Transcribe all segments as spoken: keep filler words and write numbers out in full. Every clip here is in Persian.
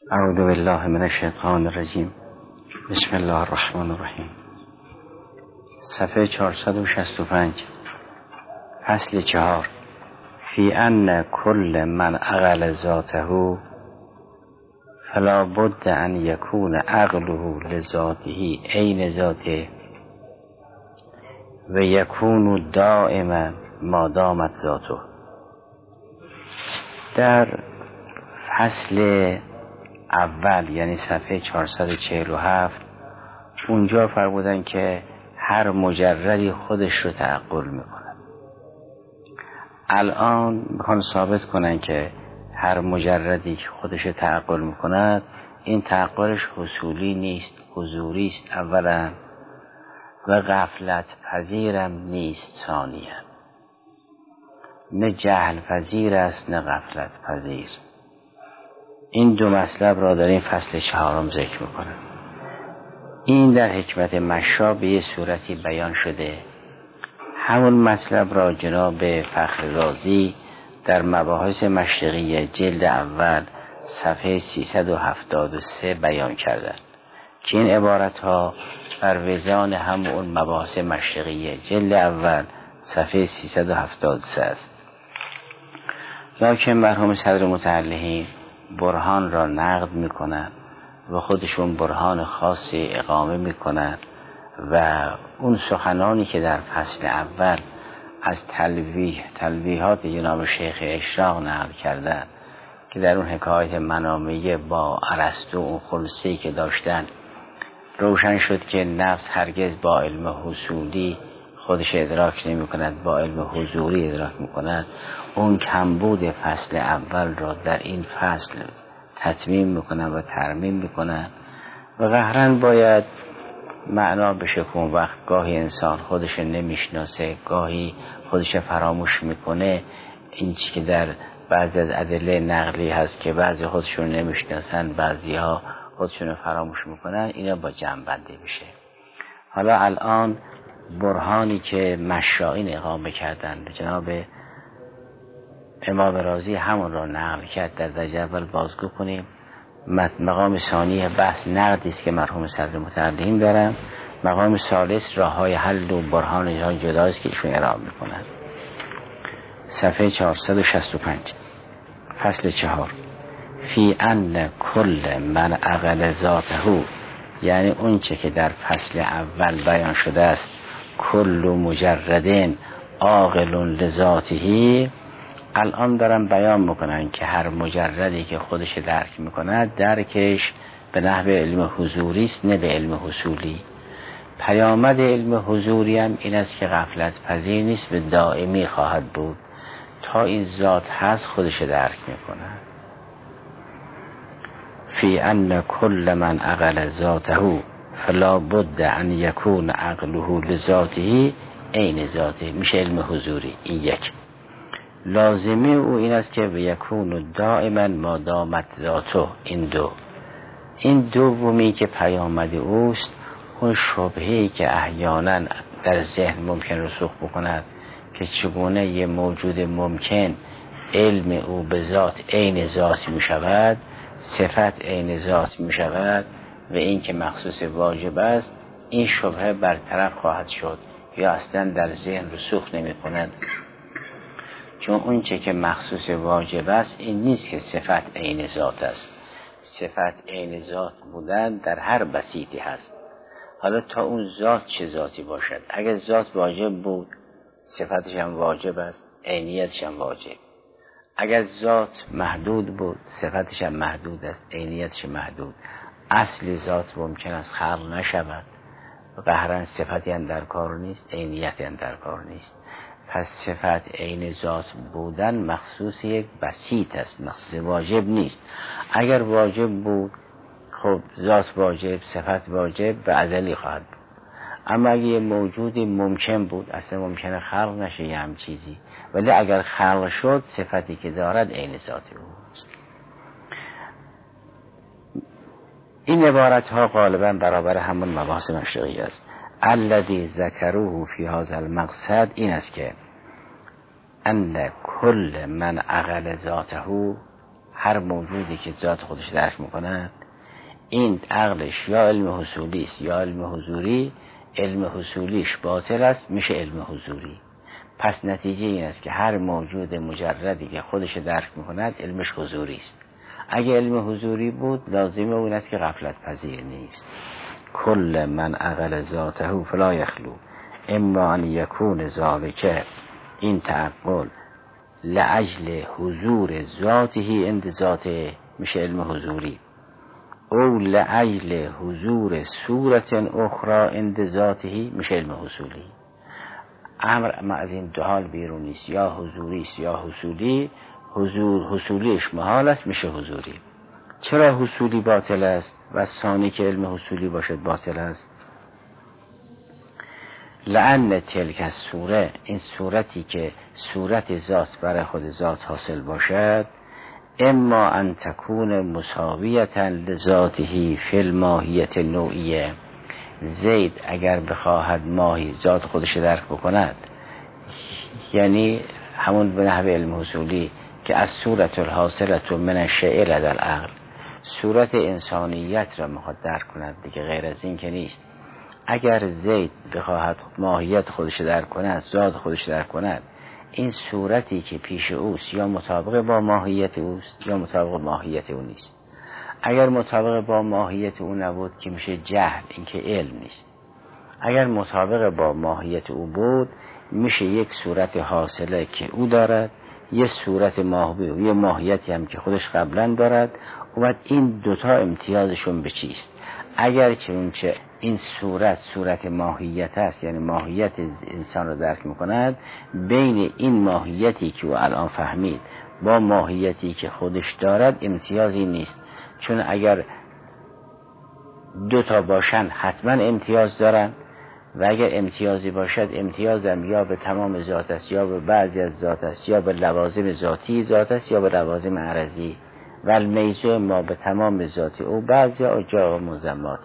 اعوذ بالله من الشیطان الرجیم. بسم الله الرحمن الرحیم. صفحه چهارصد و شصت و پنج، فصل چهار. فی ان کل من عقل ذاته فلا بد ان یکون عقله لذاته عین ذاته و یکون دائما ما دامت ذاته. در فصل اول یعنی صفحه چهارصد و چهل و هفت اونجا فرمودن که هر مجردی خودش رو تعقل میکنه. الان میخوان ثابت کنن که هر مجردی که خودش رو تعقل میکند این تعقلش حصولی نیست، حضوری است اولا، و غفلت پذیرم نیست ثانیا. نه جهل پذیر است نه غفلت پذیر. این دو مطلب را در این فصل چهارم ذکر میکنه. این در حکمت مشا به یه صورتی بیان شده. همون مطلب را جناب فخر رازی در مباحث مشرقی جلد اول صفحه سیصد و هفتاد و سه بیان کردن که این عبارت ها بر وزان همون مباحث مشرقی جلد اول صفحه سیصد و هفتاد و سه است. لکن مرحوم صدر متعلقین برهان را نقد میکنن و خودشون برهان خاصی اقامه میکنن و اون سخنانی که در فصل اول از تلویح تلویحات جناب شیخ اشراق نقل کردن که در اون حکایت منامیه با ارسطو اون خلصه‌ای که داشتن روشن شد که نفس هرگز با علم حصولی خودش ادراک نمی کند، با علم حضوری ادراک می کند. اون کمبود فصل اول را در این فصل تتمیم می کند و ترمیم می کند و قهرن باید معنا بشه که اون وقت گاهی انسان خودش نمیشناسه، گاهی خودش فراموش میکنه. این چی که در بعضی از ادله نقلی هست که بعضی خودشون نمیشناسن، بعضی ها خودشون فراموش میکنن، اینا با جمع بندی بشه. حالا الان برهانی که مشائین اقامه کردن به جناب امام رازی همون را نقل کرد در درجه اول بازگو کنیم. مقام ثانی بحث نقدی است که مرحوم صدر متعلقین دارن. مقام ثالث راه های حل و برهان اینها جداست که ایشون ارائه میکنن. صفحه چهارصد و شصت و پنج، فصل چهار. فی ان کل من عقل ذاته، یعنی اون چه که در فصل اول بیان شده است، کل مجردین عاقل لذاته، الان دارن بیان میکنن که هر مجردی که خودش درک میکند درکش به نحو علم حضوری است نه به علم حصولی. پیامد علم حضوری هم این است که غفلت پذیر نیست، به دائمی خواهد بود. تا این ذات هست خودش درک میکند. فی ان کل من عقل ذاته فلا بد ان یکون عقله لذاته عین ذاته، میشه علم حضوری. این یک. لازمه او این است که به یکون دائما ما دامت ذاته. این دو. این دومی که پیامد اوست اون شبهه‌ای که احیانا در ذهن ممکن رسوخ بکند که چگونه یه موجود ممکن علم او به ذات عین ذات می شود، صفت عین ذات می شود و این که مخصوص واجب است، این شبهه برطرف خواهد شد یا اصلا در ذهن رسوخ نمی کند. چون اون چه که مخصوص واجب است این نیست که صفت عین ذات است. صفت عین ذات بودن در هر بسیطی هست. حالا تا اون ذات چه ذاتی باشد، اگر ذات واجب بود صفتش هم واجب است، عینیتش هم واجب. اگر ذات محدود بود صفتش هم محدود است، عینیتش محدود. اصل ذات ممکن است خلق نشود، قهرن صفتی هم در کار نیست، عینیتی هم در کار نیست. پس صفت عین ذات بودن مخصوص یک بسیط است، مخصوص واجب نیست. اگر واجب بود خب ذات واجب، صفت واجب و ازلی خواهد بود. اما اگر یه موجودی ممکن بود، اصلا ممکنه خلق نشه یه هم چیزی، ولی اگر خلق شد صفتی که دارد عین ذات اوست. این عبارت ها غالبا برابر همون مباحث مشرقی است. الذی ذکروه فی هذا المقصد این است که ان کل من عقل ذاته، هر موجودی که ذات خودش درک میکند، این عقلش یا علم حصولی است یا علم حضوری. علم حصولیش باطل است، میشه علم حضوری. پس نتیجه این است که هر موجود مجردی که خودش درک میکند علمش حضوری است. اگه علم حضوری بود لازمه اون است که غفلت پذیر نیست. کل من عقل ذاته فلا یخلو اما ان یکون ذالک، این تعقل لأجل حضور ذاته عند ذاته میشه علم حضوری، او لأجل حضور صورت اخرى عند ذاته میشه علم حصولی. امر ما از این دو حال بیرون نیست، یا حضوری است یا حصولی. حضور حصولیش محال است، میشه حضوری. چرا حصولی باطل است و ثانی که علم حصولی باشد باطل است؟ لأن تلک الصوره، این صورتی که صورت ذات برای خود ذات حاصل باشد، اما ان تکون مساویتا لذاته فی الماهیت نوعیه. زید اگر بخواهد ماهی ذات خودش درک بکند، یعنی همون به نحو علم حصولی که از صورت الحاصلت من الشیء لدى العقل، صورت انسانیت را میخواد درک کند دیگه، غیر از این که نیست. اگر زید بخواهد ماهیت خودش درک کند، ذات خودش درک کند، این صورتی که پیش اوست یا مطابق با ماهیت اوست یا مطابق با ماهیت او نیست. اگر مطابق با ماهیت او نبود که میشه جهل، این که علم نیست. اگر مطابق با ماهیت او بود میشه یک صورت حاصله که او دارد، یه صورت ماهوی و یه ماهیتی هم که خودش قبلا دارد. و این دوتا امتیازشون به چیست؟ اگر که اونچه این صورت صورت ماهیت است، یعنی ماهیت انسان رو درک میکند، بین این ماهیتی که او الان فهمید با ماهیتی که خودش دارد امتیازی نیست. چون اگر دوتا باشن حتما امتیاز دارن، و اگر امتیازی باشد امتیازم یا به تمام ذات است یا به بعضی از ذات است یا به لوازم ذاتی ذات است یا به لوازم عرضی. و المیزه ما به تمام ذاتی او بعضی اجاق مزماتی.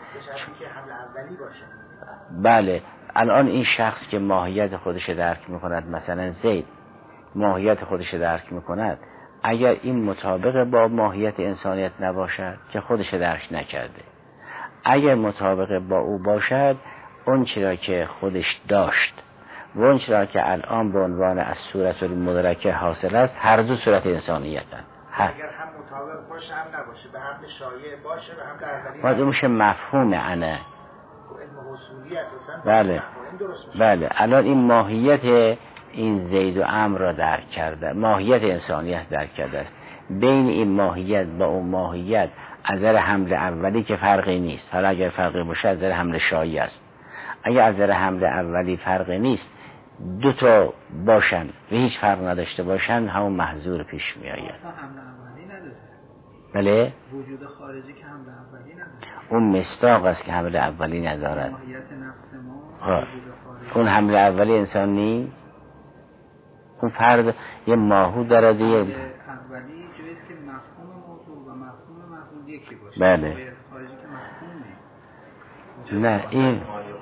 بله، الان این شخص که ماهیت خودش درک میکند، مثلا زید ماهیت خودش درک میکند، اگر این مطابق با ماهیت انسانیت نباشد که خودش درک نکرده، اگر مطابق با او باشد، اون چرا که خودش داشت و اون چرا که الان به عنوان از صورت المدرکه حاصل است، هر دو صورت انسانیت هست. اگر هم مطابق باشه هم نباشه، به هم شایع باشه به هم اولی باید میشه مفهوم انه. علم حصولی اساساً بله بله. الان این ماهیت این زید و عمرو را درک کرده، ماهیت انسانیت درک کرده است. بین این ماهیت با اون ماهیت از نظر حمل اولی که فرقی نیست. حالا اگر فرقی باشه از نظر حمل شایع است. اگر از نظر حمل اولی فرقی نیست، دو تا باشن و هیچ فرق نداشته باشن، همون محظور پیش می آید. اصلا حمل اولی نداره. بله؟ وجود خارجی که حمل اولی نداره. اون مصداق است که حمل اولی ندارد. ماهیت نفس ما وجود خارجی. اون حمل اولی انسان نیست. اون فرد یه ماهو دارد. یه اولی جویست که مفهوم موضوع و مفهوم مفهوم یکی باشه. بله. خارجی که مفهوم نه این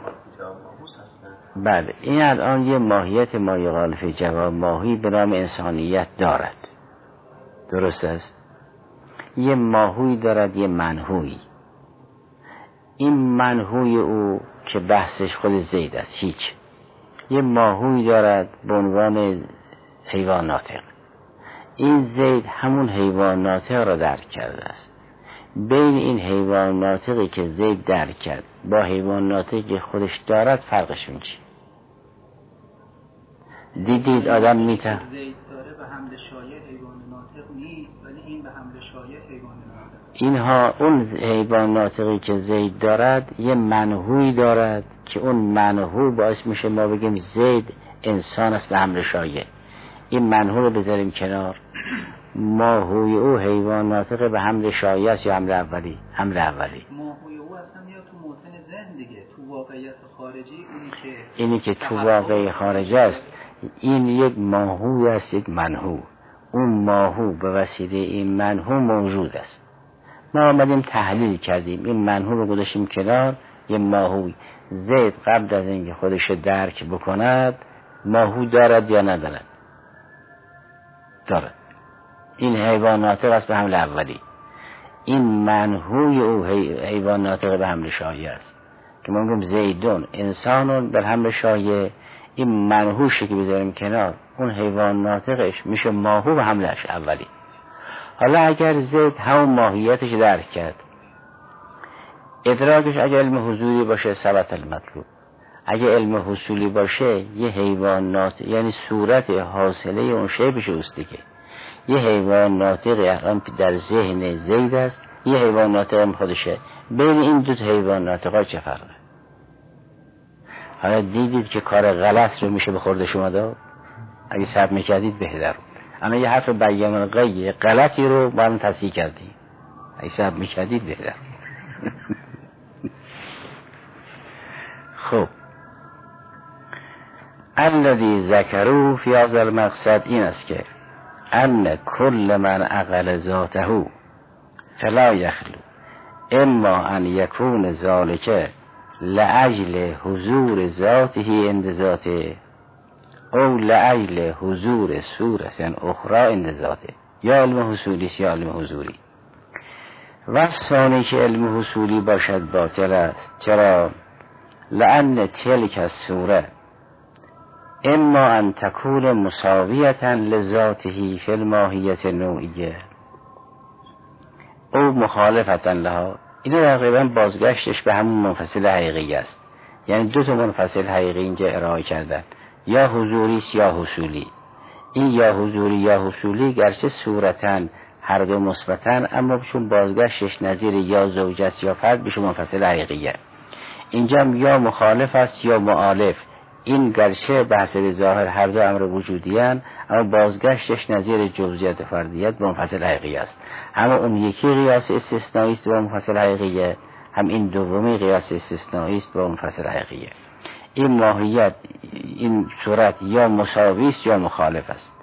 بله این الان یه ماهیت مایقال فی جواب ماهی به نام انسانیت دارد. درست است؟ یه ماهوی دارد، یه منهوی. این منهوی او که بحثش خود زید است، هیچ. یه ماهوی دارد به عنوان حیوان ناطق. این زید همون حیوان ناطق را درک کرده است. بین این حیوان ناطقی که زید درک کرد با حیوان ناطقی که خودش دارد فرقشون چی؟ دیدید آدم میتونه زید داره به حمل شایع حیوان ناطق نیست، ولی این به حمل شایع حیوان ناطق. اینها اون حیوان ناطقی که زید دارد یه منهوی دارد که اون منهو باعث میشه ما بگیم زید انسان است به حمل شایع. این منهو رو بذاریم کنار. ماهوی او حیوان ناطق به حمل شایع است یا حمل اولی؟ حمل اولی. ماهوی او اصلا میاد تو موطن ذهن دیگه، تو واقعیت خارجی. اونی که اینی که تو واقع خارجی است، این یک ماهوی است، یک منهو. اون ماهو به وسیله این منهو موجود است. ما آمدیم تحلیل کردیم، این منهو رو گذاشتیم کنار. یه ماهوی زید قبل از اینکه خودش درک بکند ماهو دارد یا ندارد؟ دارد. این حیوان ناطق است به حمل اولی. این منهوی او حیوان ناطق به حمل شایع است که ما میگیم زیدون انسانون به حمل شایع. این منهوشی که بذاریم کنار، اون حیوان ناطقش میشه ماهو به حملش اولی. حالا اگر زید همون ماهیتش درک کرد، ادراکش اگر علم حضوری باشه ثبت المطلوب، اگه علم حصولی باشه یه حیوان ناطق، یعنی صورت حاصله اون شی بشه اوستیگه. یه حیوان ناطق الان در ذهن زید است، یه حیوان ناطق هم خودشه. بین این دو حیوان ناطقا چه فرقه؟ حالا دیدید که کار غلط رو میشه به خورد شما داد؟ اگه صبر میکردید بهتر. اما یه حرف بیان غی غلطی رو با هم تصحیح کردیم، اگه صبر میکردید بهتر. خب الذی ذکروا فی هذا المقصد این است که ان کل من عقل ذاته فلا یخلو اما ان یکون ذالک لأجل حضور ذاته عند ذاته او لأجل حضور صورت اخرى عند ذاته، یا علم حصولی یا علم حضوری. و ثانی که علم حصولی باشد باطل است. چرا؟ لأن تلک الصوره اما ان تکون مساویتا لذاته فی الماهیت نوعیه او مخالفتا لها. این تقریبا بازگشتش به همون منفصل حقیقی است. یعنی دو تا منفصل حقیقی اینجا ارائه کردن، یا حضوری یا حصولی. این یا حضوری یا حصولی گرچه صورتاً هر دو مثبتاً، اما چون بازگشتش نظیر یا زوجت یا فرد بشه منفصل حقیقیه. اینجا یا مخالف است یا مؤالف. این گرچه به حسب ظاهر هر دو امر وجودی هستند، اما بازگشتش نظیر جزئیات و فردیت به منفصل حقیقی است. اما اون یکی قیاس استثنایی است به منفصل حقیقیه، هم این دومی قیاس استثنایی است به منفصل حقیقیه. این ماهیت، این صورت یا مساوی است یا مخالف است.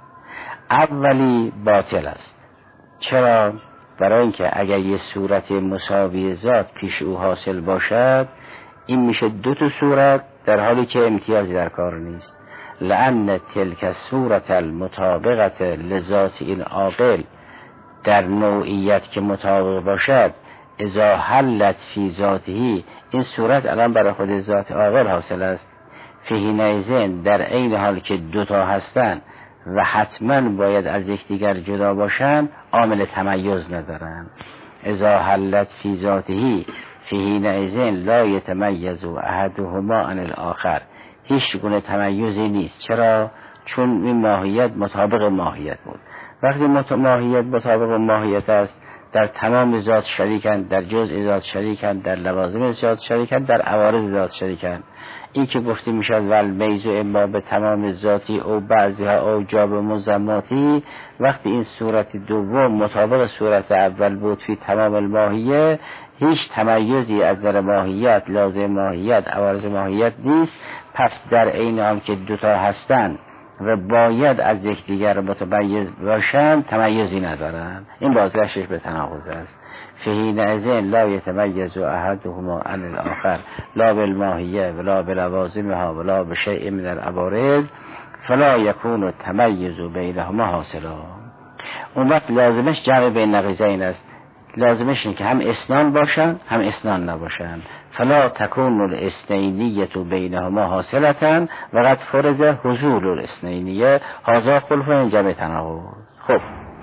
اولی باطل است. چرا؟ برای اینکه اگر یه صورت مساوی ذات پیش او حاصل باشد، این میشه دو تا صورت در حالی که امتیازی در کار نیست. لأن تلک صورت المطابقت لذات این عاقل در نوعیت که مطابق باشد اذا حلت فی ذاته، این صورت الان برای خود ذات عاقل حاصل است. فی نیزن در عین حال که دوتا هستن و حتما باید از یکدیگر جدا باشن، عامل تمیز ندارن. اذا حلت فی ذاته فی نیزن لا یتمیز احدهما عن الاخر، هیچ گونه تمیزی نیست. چرا؟ چون این ماهیت مطابق ماهیت بود. وقتی ماهیت مطابق ماهیت است، در تمام ذات شریکند، در جزء ذات شریکند، در لوازم ذات شریکند، در عوارض ذات شریکند. این که گفته میشد ول میز اما به تمام ذاتی او بعضیها او جا به مزماتی، وقتی این صورت دوم مطابق صورت اول بود فی تمام الماهیه، هیچ تمیزی از در ماهیت، لازم ماهیت، عوارض ماهیت نیست. پس در عین حال که دوتا هستند و باید از یکدیگر متمیز باشند، تمیزی ندارند. این بازگشتش به تناقض است. فی نعزن لا یتمیز احدهما عن الاخر لا بالماهیه ولا بلوازمها ولا بشیء من العوارض فلا یکون التمیز بینهما حاصلا. اون وقت لازمش جمع بین نقیضین است. لازمش اینه که هم اثنان باشن هم اثنان نباشن. فلا تكون الاثنینیه بینهما حاصلتن و قد فرض حضور الاثنینیه هذا خلف این جمع تناقض. خب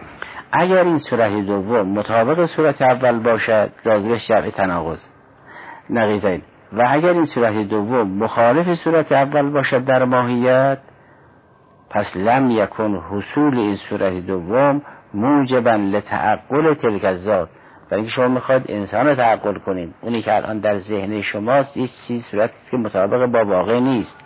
اگر این صورت دوم مطابق صورت اول باشد، لازمش جمع تناقض نقیضین. و اگر این صورت دوم مخالف صورت اول باشد در ماهیت، پس لم یکن حصول این صورت دوم موجبا لتعقل تلک الذات. برای اینکه شما میخواید انسان رو تعقل کنید، اونی که الان در ذهن شماست یک چیز صورتی که مطابق با واقع نیست،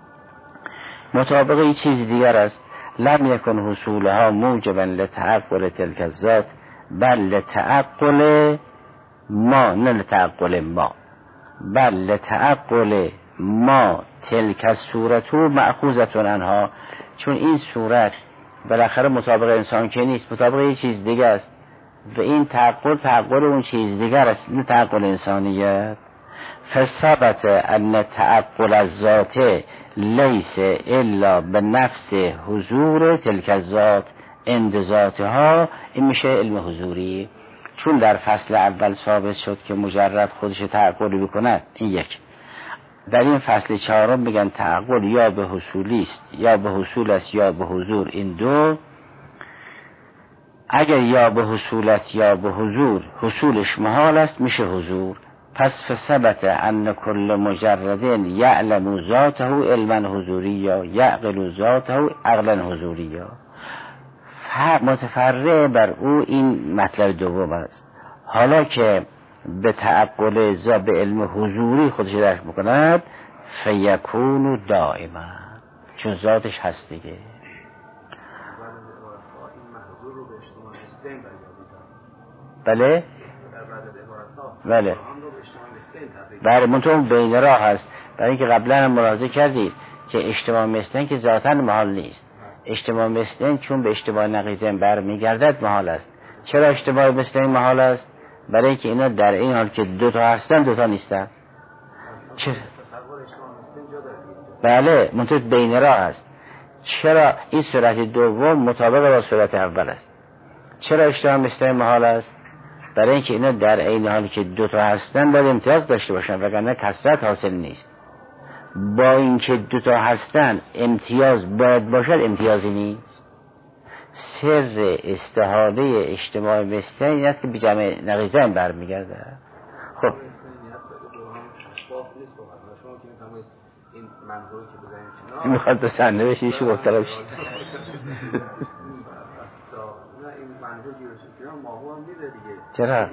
مطابق یک چیز دیگر است. لم یکن حصولها موجبا لتعقل تلک الذات بل لتعقل ما، نه لتعقل ما، بل لتعقل ما تلک الصورت مأخوذة عنها. چون این صورت بالاخره مطابق انسان که نیست، مطابق یک چیز دیگر است و این تعقل تعقل اون چیز دیگر است، نه تعقل انسانیت. فثبت ان تعقل الذات لیس الا به نفس حضور تلک الذات عند ذاتها، این میشه علم حضوری. چون در فصل اول ثابت شد که مجرد خودش تعقل بکند، این یک. در این فصل چهارم میگن تعقل یا به حصولی است یا به حصول است یا به حضور، این دو. اگر یا به حصولت یا به حضور حصولش محال است میشه حضور. پس فثبت ان کل مجرد یعلم ذاته علما حضوری یا یعقل ذاته عقلا حضوری یا متفرع بر او این مطلب دوم است. حالا که به تعقل ذا به علم حضوری خودش درک بکند فیکون دائما، چون ذاتش هست دیگه. بله بله بله منطقه بین راه هست. برای اینکه قبلا هم ملاحظه کردید که اجتماع مثلن که ذاتاً محال نیست. اجتماع مثلن چون به اجتماع نقیضین برمیگردد محال است. چرا اجتماع مثلن محال است؟ برای اینکه اینا در این حال که دو تا هستن دو تا نیستن. چرا؟ بله منطقه بین راه هست. چرا این صورت دوم مطابق با صورت اول است؟ چرا اجتماع مثلن محال است؟ برای اینکه اینا در این حالی که دو تا هستن باید امتیاز داشته باشن، وگرنه کثرت حاصل نیست. با اینکه دو تا هستن امتیاز باید باشد، امتیازی نیست. سر استحاله اجتماع مثل این است که به جمع نقیضین برمیگرده. خب این میخواد به سنده بشی شو مبتلا بشی. چرا؟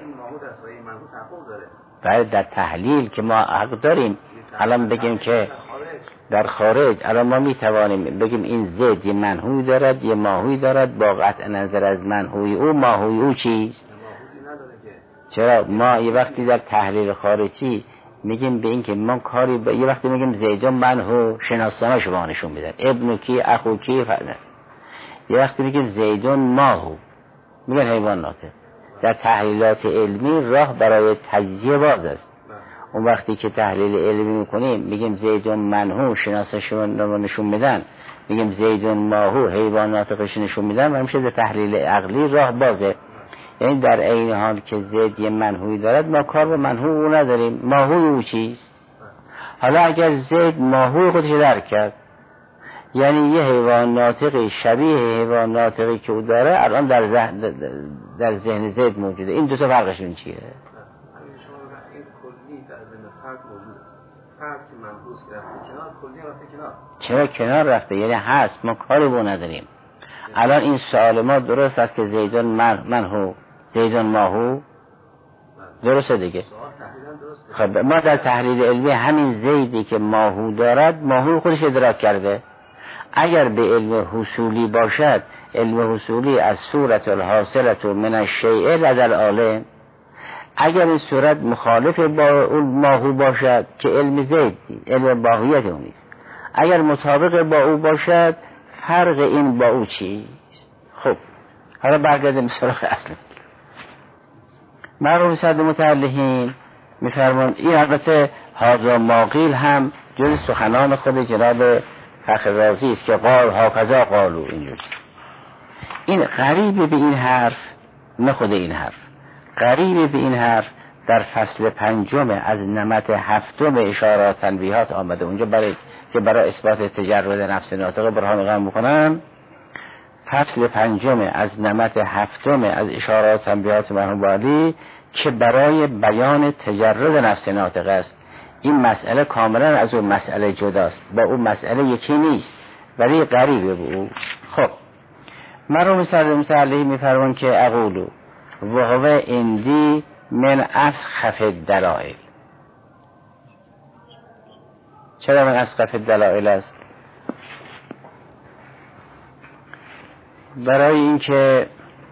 باید در تحلیل که ما حق داریم الان بگیم که در خارج الان ما میتوانیم بگیم این زید یه منحوی دارد یه ماهوی دارد، با قطع نظر از منحوی او ماهوی او چیست؟ چرا ما یه وقتی در تحلیل خارجی میگیم به این که ما کاری با... یه وقتی میگیم زیدون منحو شناسانه شما نشون میدن، ابن کی اخو کی فعلا. یه وقتی میگیم زیدون ماهو میگن حیوان ناطق. در تحلیلات علمی راه برای تجزیه باز است. اون وقتی که تحلیل علمی میکنیم میگیم زیدون منحو شناسشون رو نشون میدن، میگیم زیدون ماهو حیوان ناطقش نشون میدن، و همیشه در تحلیل عقلی راه بازه. یعنی در این حال که زید یه منحوی دارد ما کار به منحو او نداریم، ماهوی او چیست؟ حالا اگر زید ماهوی خودش درک کرد، یعنی یه حیوان ناطقی شبیه حیوان ناطقی که او داره الان در ذهن در ذهن زید موجوده، این دو تا فرقشون چیه؟ چرا کنار رفته؟ یعنی هست، ما کاری با نداریم. الان این سوال ما درست است که زیدون من منهو زیدون ماهو درسته دیگه. خب ما در تحلیل علمی همین زیدی که ماهو دارد ماهو خودش ادراک کرده. اگر به علم حصولی باشد، علم حصولی از صورت الحاصلت من الشیء لدل عالم، اگر این صورت مخالف با اون ماهو باشد که علم زید علم باهویت اون نیست، اگر مطابق با او باشد فرق این با او چیست؟ خب حالا برگردیم سراغ اصل مرحوم صد متعلقین میفرمان. این البته هذا ماقیل هم جز سخنان خود جناب فخر رازی است که قال هاکذا قالو. اینجور این قریب به این حرف، نه خود این حرف، قریب به این حرف در فصل پنجم از نمط هفتم اشارات تنبیهات آمده. اونجا برای که برای اثبات تجرد نفس ناطق برهان قائم بکنن، فصل پنجم از نمط هفتم از اشارات تنبیهات مرحوم بالی که برای بیان تجرد نفس ناطق است. این مسئله کاملا از اون مسئله جداست، با اون مسئله یکی نیست ولی قریبه به او. خب مرحوم صدر متعلقی میفرمان که اقولو وهو اندی من اسخف الدلائل. چرا من اسخف الدلائل است؟ برای اینکه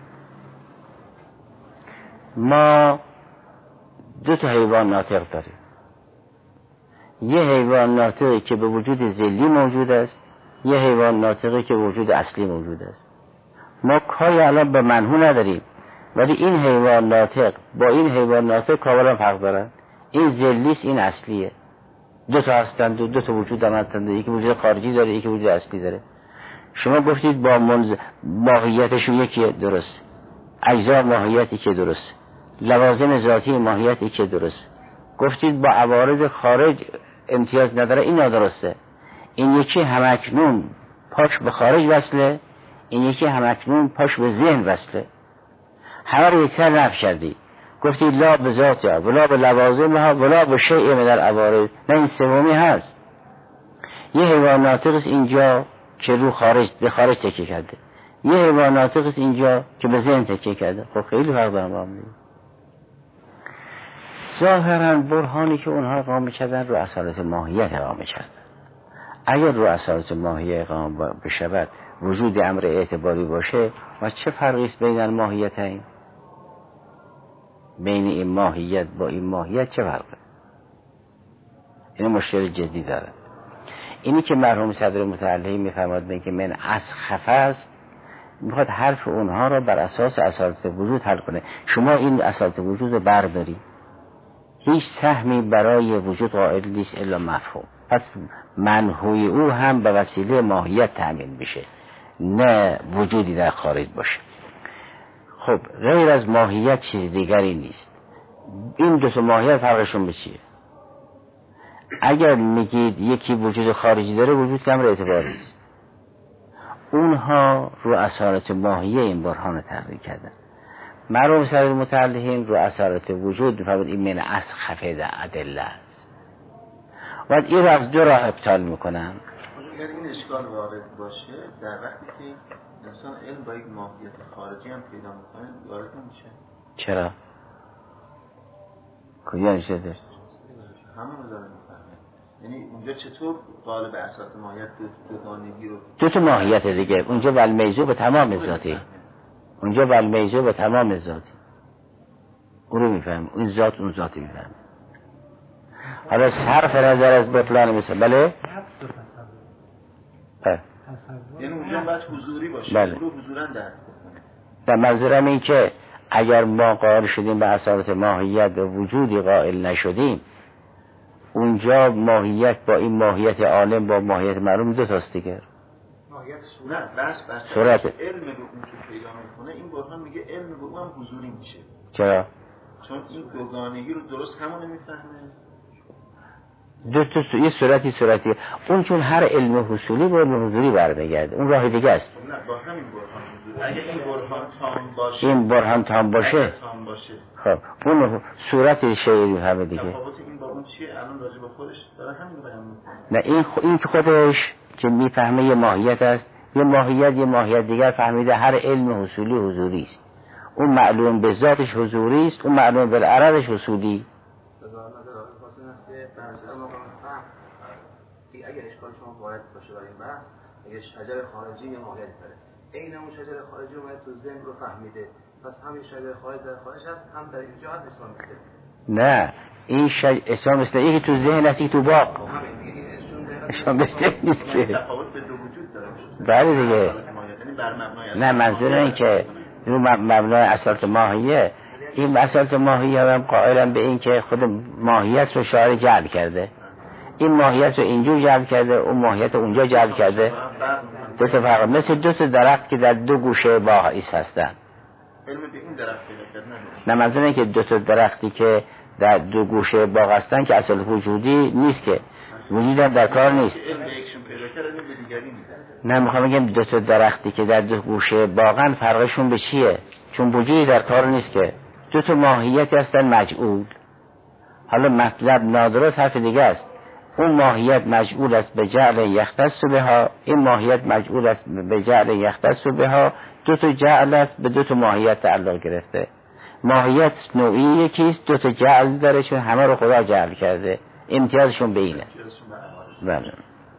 ما دو تا حیوان ناطق داریم. یه حیوان ناطقی که به وجود ذلی موجود است، یه حیوان ناطقی که به وجود اصلی موجود است. ما کاری الان به منحو نداریم، ولی این حیوان ناطق با این حیوان ناطق کاملا فرق دارن. این ذلیست، این اصلیه. دو تا هستند، دو, دو تا وجود دارند، یکی وجود خارجی داره یکی وجود اصلی داره. شما گفتید با منز... ماهیتشون یکی درست، اجزا ماهیتی که درست، لوازم ذاتی ماهیتی که درست. گفتید با عوارض خارج امتیاز نداره، این نادرسته. این یکی همکنون پاش به خارج وصله، این یکی همکنون پاش به ذهن وصله. همه رو یکتر نفی کردی، گفتی لا به ذاتها ولا به لوازمها ولا به شیء من العوارض. نه، این سومی هست. یه حیوان ناطق است اینجا که رو خارج به خارج تکیه کرده، یه حیوان ناطق است اینجا که به ذهن تکیه کرده. خب خیلی فرق داره با هم. ظاهرا برهانی که اونها اقامه کردن رو اصالت ماهیت اقامه کردن. اگر رو اصالت ماهیت اقامه بشود وجود امر اعتباری باشه، و چه فرقی است بین الماهیتین؟ بین این ماهیت با این ماهیت چه فرقه؟ این مشکل جدی داره. اینی که مرحوم صدر متعلقی میفرماد بین که من اسخف است، میخواد حرف اونها را بر اساس اصالت وجود حل کنه. شما این اصالت وجود رو برداری، هیچ سهمی برای وجود قائل نیست الا مفهوم. پس منهوی او هم به وسیله ماهیت تأمین میشه، نه وجودی در خارج باشه. خب غیر از ماهیت چیز دیگری نیست. این دو تا ماهیت فرقشون به چیه؟ اگر میگید یکی وجود خارجی داره، وجود که امر اعتباری است. اونها رو اصالت ماهیه این برهان رو تحقیق کردن. مرحوم صدر متعلقین رو اصالت وجود میفرمود این من اسخف ادله است. و این رو از دو راه ابطال میکنن. اگر این اشکال وارد باشه، در وقتی که انسان علم با یک ماهیت خارجی هم پیدا میکنه وارد نمیشه. چرا؟ کجا نشه ده؟ همون رو داره میفهمه. یعنی اونجا چطور قالب اساس ماهیت دوگانگی رو دو تا ماهیت دیگه. اونجا والمیزو به تمام ذاتی، اونجا والمیزو به تمام ذاتی، اون رو میفهم، اون ذات اون ذاتی میفهم. حالا صرف نظر از بطلان مثل بله بله یعنی اونجا باید حضوری باشه. بله. رو حضورا درک و منظورم این که اگر ما قائل شدیم به اصالت ماهیت و وجودی قائل نشدیم، اونجا ماهیت با این ماهیت عالم با ماهیت معلوم دو تاست دیگه. ماهیت صورت بس بس صورت علم رو اون که پیدا میکنه، این برهان میگه علم به اون هم حضوری میشه. چرا؟ چون این دوگانگی رو درست همونه میفهمه. دو تا یه صورتی صورتی اون، چون هر علم حصولی با علم حضوری برمیگرده، اون راه دیگه است. نه با همین برهان حضوری. اگه این برهان تام باشه، این برهان تام باشه، تام باشه، خب اون صورت شیعی همه دیگه. تفاوت این با اون چیه؟ الان راجع به خودش داره همین رو بیان میکنه. نه این خ... این که خودش که میفهمه یه ماهیت است، یه ماهیت یه ماهیت دیگر فهمیده هر علم حصولی حضوری است. اون معلوم به ذاتش حضوری است، اون معلوم به عرضش حصولی. اگر اشکال شما وارد باشه برای این بحث، اگر شجر خارجی یا ماهیت داره، این اون شجر خارجی اومد تو ذهن رو فهمیده، پس همین شجر خارج در خارج هست، هم در اینجا هست اسلام مثل. نه این شج... اسلام مثل یکی تو ذهن هستی تو باغ. اسلام مثل نیست که تفاوت به دو وجود داره. بله دیگه. یعنی بر مبنای نه منظور این که رو مبنای اصالت ماهیه، این اصالت ماهیه هم قائلم به این که خود ماهیت رو شاعر جعل کرده، این ماهیت رو اینجور جعل کرده، اون ماهیت رو اونجا جعل کرده. دو تا فرق، مثل دو تا درخت که در دو گوشه باغ ایست هستن. علم به این درخت پیدا کردن. نه منظور اینه که دو تا درختی که در دو گوشه باغ هستن که اصل وجودی نیست، که وجودی در کار نیست. علم به یکشون پیدا کردن به دیگری نیست. نه میخوام بگم دو تا درختی که در دو گوشه باغن فرقشون به چیه؟ چون وجودی در کار نیست، که دو تا ماهیت هستن مجعول. حالا مطلب نادرست حرف دیگه است. اون ماهیت مجعول است به جعل یختص بها، این ماهیت مجعول است به جعل یختص بها. دو تا جعل است به دو تا ماهیت تعلق گرفته. ماهیت نوعی یکیست، دو تا جعل داره، چون همه رو خدا جعل کرده، امتیازشون به اینه. بله.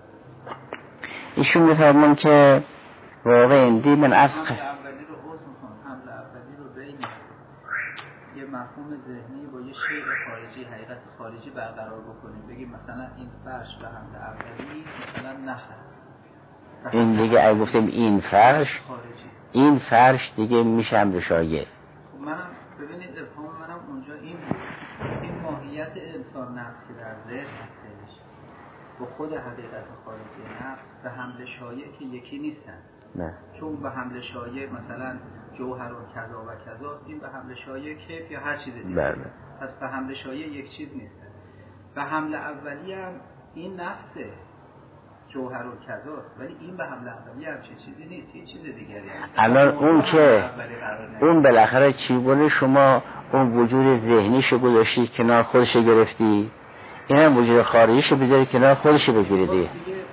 ایشون می‌فرمون که واقع اندی من از اولی رو عوض می‌کنم، حمل اولی رو بین یه مفهوم ذهنی با یه شیء خارجی، حقیقت خارجی برقرار بکنیم. بگیم مثلا این فرش به حمل اولی مثلا نخل. این دیگه اگه گفتیم این فرش خارجی، این فرش دیگه میشه امر شایع. خب منم ببینید افهام منم اونجا این این ماهیت انسان نفس که در ذهن هستش، با خود حقیقت خارجی نفس به حمل شایع که یکی نیستن. نه. چون به حمل شایع مثلا جوهر و کذا و کذاست، این به حمل شایع کیف یا هر چیز دیگه. بله. پس به حمل شایع یک چیز نیستن. به حمل اولی هم این نفسه جوهر و کذاست، ولی این به حمل اولی هم چه چیزی نیست، یه چیز دیگری هست. الان اون که اون بالاخره چی بوده، شما اون وجود ذهنیشو گذاشتید کنار خودش گرفتی، این هم وجود خارجیشو بذاری کنار خودش بگیریدی.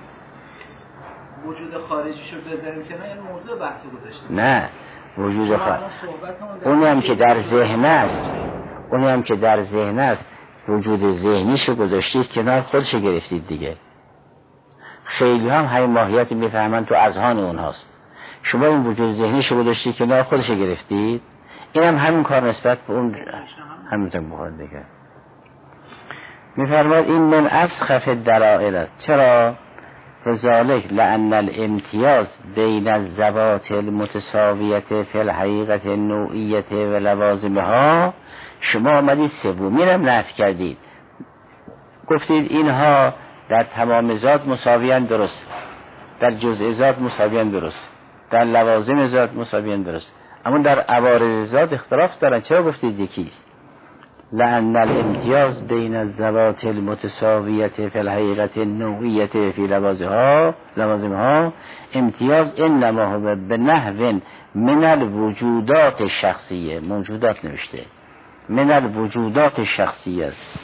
وجود خارجیشو بذاریم کنار این موضوع بحث گذاشتیم. نه وجود خارجی اونی هم که در ذهن است، اونی هم که در ذهن است وجود ذهنیشو گذاشتید کنار خودش گرفتید دیگه. خیلی هم همین ماهیت میفهمن تو اذهان اونهاست. شما این وجود ذهنیشو گذاشتید کنار خودش گرفتید، این هم همین کار نسبت به اون همینطور بخورد دیگه. میفرماد این من اسخف الدلائل است. چرا؟ فذلک لأن الامتیاز بین الذوات المتساویة فی الحقیقت النوعیة و لوازمها، شما آمدید سومی رو نفی کردید، گفتید اینها در تمام ذات مساویان، درست، در جزء ذات مساویان، درست، در لوازم ذات مساویان، درست، اما در عوارض ذات اختلاف دارن. چرا گفتید یکیست؟ لأن الامتیاز بین الذوات المتساویة فی الحقیقت النوعیة فی لوازمها لوازمها امتیاز انما هو به نحو من الوجودات الشخصیه، موجودات نوشته، من الوجودات الشخصیه است.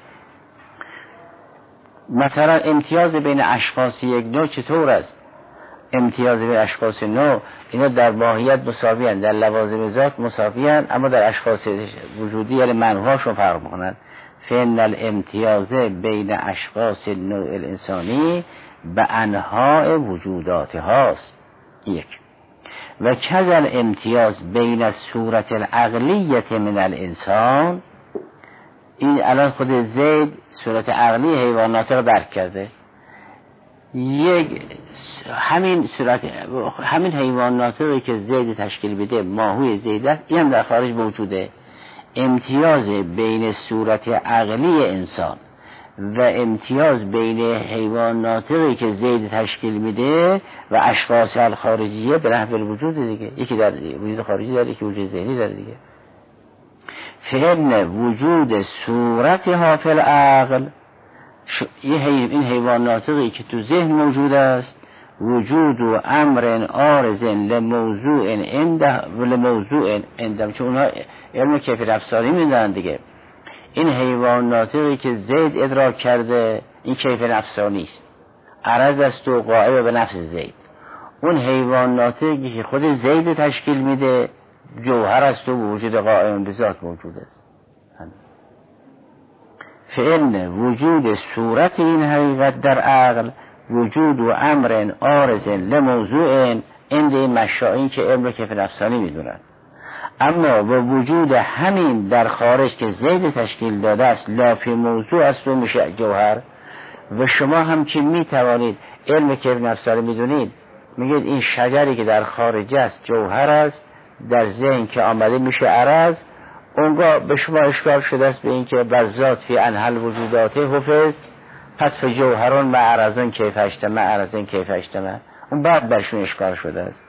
مثلا امتیاز بین اشخاص یک نوع چطور است؟ امتیاز بین اشخاص نوع اینا در ماهیت مساویان، در لوازم ذات مساویان، اما در اشخاص وجودی یعنی منوعشون فرق میکنن. فإن الامتیاز بین اشخاص نوع الانسانی به انواع وجودات هاست. یک و کذا الامتیاز بین الصورت العقلیه من الانسان، این الان خود زید صورت عقلی حیوانات رو درک کرده، یک همین صورت همین حیوانات رو که زید تشکیل بده ماهوی زید است، این هم در خارج موجوده. امتیاز بین صورت عقلی انسان و امتیاز بین حیوانات رو که زید تشکیل میده و اشخاص الخارجیه به نحو الوجود دیگه، یکی در وجود خارجی داره، یکی وجود ذهنی داره دیگه. فهم وجود صورتها فی العقل، این حیواناتی که تو ذهن موجود است، وجود و امر عارض لموضوع عنده و لموضوع عنده، چون اونها علم کیف افساری میدونن دیگه. این حیواناتی که زید ادراک کرده این کیف افسانی است، عرض است و قائم به نفس زید. اون حیواناتی که خود زید تشکیل میده جوهر است و وجود قائم به ذات موجود است. فإن وجود صورت این حقیقت در عقل وجود و امر عارض لموضوع عند مشائین که علم کیف افسانی میدونن، اما با وجود همین در خارج که زید تشکیل داده است لافی موضوع است و میشه جوهر. و شما هم که میتوانید علم کیف افسانی میدونید، میگید این شجری که در خارج است جوهر است، در ذهن که آمده میشه عرض. اونگاه به شما اشکال شده است به این که بذات فی انحل وجوداته حفظ، پس فی جوهرون معرضون کیف اجتمع معرضون کیف اجتمع، اون بعد برشون اشکال شده است.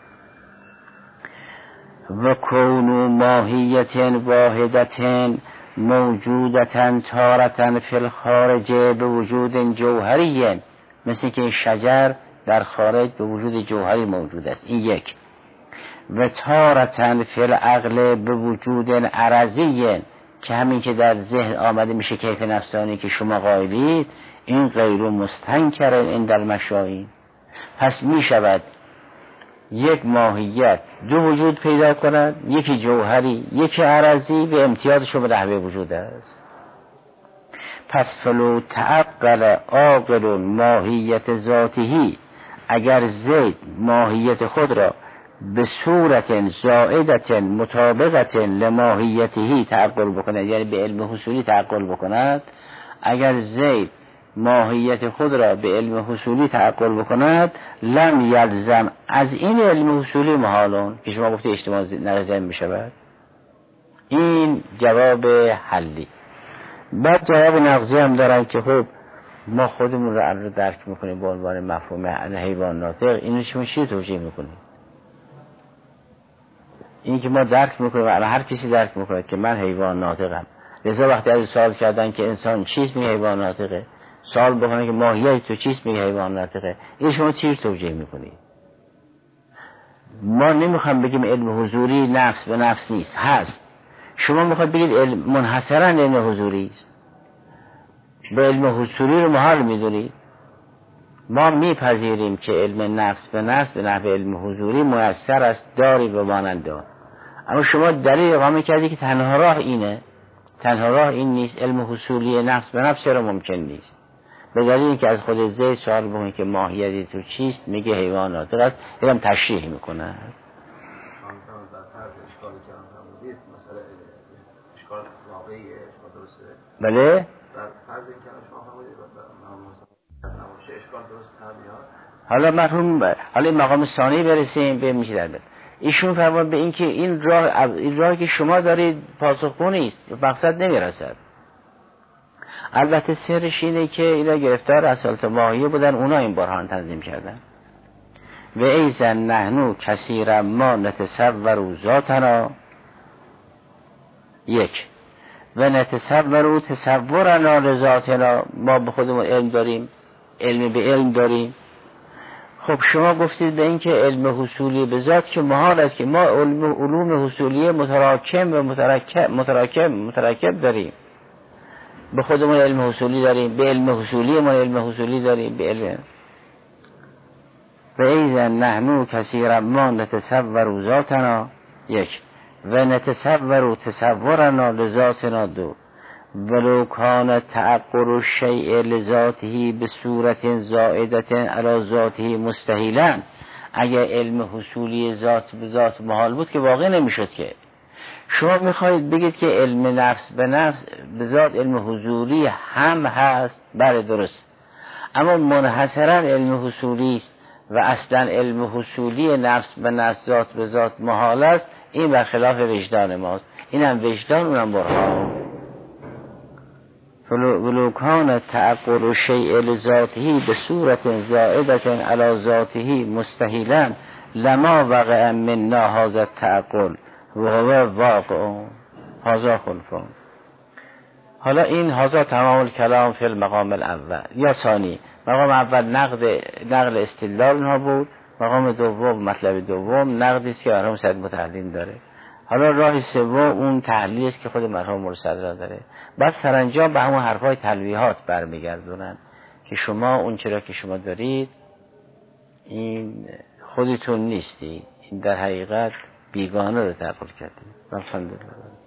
و کونو ماهیت واحدت موجودتا تارتا فی الخارج به وجود جوهری، مثل که شجر در خارج به وجود جوهری موجود است. این یک. و تارتن فی العقل به وجود عرضی، که همین که در ذهن آمده میشه کیف نفسانی که شما قائلید، این غیر مستنکر عند المشائین. پس میشود یک ماهیت دو وجود پیدا کند، یکی جوهری یکی عرضی، به امتیازش به نحوه وجود است. پس فلو تعقل عاقل ماهیت ذاتی، اگر زید ماهیت خود را به صورت زائدت مطابقت لماهیته تعقل بکند، یعنی به علم حصولی تعقل بکند، اگر زید ماهیت خود را به علم حصولی تعقل بکند، لم یلزم از این علم حصولی محالون که شما گفته اجتماع نظم می شود. این جواب حلی. بعد جواب نقضی هم دارن که خب ما خودمون رو درک میکنیم به عنوان مفهوم حیوان ناطق، اینو شما چی توجیه میکنیم؟ این که ما درک میکنیم، هر کسی درک میکنه که من حیوان ناطقم. لذا وقتی از سوال کردن که انسان چیست میگه حیوان ناطقه، سوال بکنه که ماهیت تو چیست میگه حیوان ناطقه، این شما چی توجیه میکنید؟ ما نمیخوام بگیم علم حضوری نفس به نفس نیست، هست. شما میخواید بگید علم منحصرا علم حضوری است، به علم حضوری رو محال میدونید. ما میپذیریم که علم نفس به نفس به نحو علم حضوری مؤثر است، داری به مانند آن. اما شما دلیل اقامه کردی که تنها راه اینه، تنها راه این نیست. علم حصولی نفس به نفس چرا ممکن نیست؟ به دلیل اینکه از خود زید سوال بکنید که ماهیتی تو چیست، میگه حیوان ناطق است، اینم تشریح میکنه. اشکال اشکال واقعی اشکال درسته؟ بله؟ در فرض این که شما فرمودید نمایشه اشکال درست میاد. حالا مرحوم حالا این مقام ثانی برسیم به میشه در بد. ایشون فرمود به این که این راه این راهی که شما دارید پاسخگو نیست، به مقصد نمیرسد. البته سرش اینه که اینا گرفتار اصالت ماهیه بودن، اونا این برهان تنظیم کردن. و ایزن نحنو کثیرا ما نتصور ذاتنا، یک و نتصور تصورنا لذاتنا، ما به خودمون علم داریم، علم به علم داریم. خب شما گفتید به این که علم حصولی به ذات که محال است که ما علم علوم حصولی متراکم و مترکب متراکب مترکب داریم، به خودمون علم حصولی داریم، به علم حصولی ما علم حصولی داریم، به علم و ایزن نحنو کثیرا ما نتصور ذاتنا، یک و نتصور تصورنا لذاتنا، دو ولو کان تعقل الشیء لذاته به صورت زائدة علی ذاته مستحیلا، اگر علم حصولی ذات به ذات محال بود که واقع نمیشد. که شما میخواهید بگید که علم نفس به نفس به ذات علم حضوری هم هست، بله درست، اما منحصرا علم حصولی است و اصلا علم حصولی نفس به نفس ذات به ذات محال است. این برخلاف وجدان ماست، این هم وجدان اونم برهان. ولو کان تعقل الشیء لذاته به صورت زائدة علی ذاته مستحیلا لما وقع منا هذا التعقل و هو واقع هذا خلفان. حالا این هذا تمام الکلام فی المقام الاول یا ثانی. مقام اول نقد نقل استدلال اونها بود، مقام دوم مطلب دوم نقدی است که مرحوم سید متحدین داره. حالا راه سوم اون تحلیلی است که خود مرحوم مرتضی داره. بعد سرانجام به همون حرفای تلویحات برمیگردونن که شما اون چرا که شما دارید این خودتون نیستی، این در حقیقت بیگانه رو تعقل کردید. الحمدلله.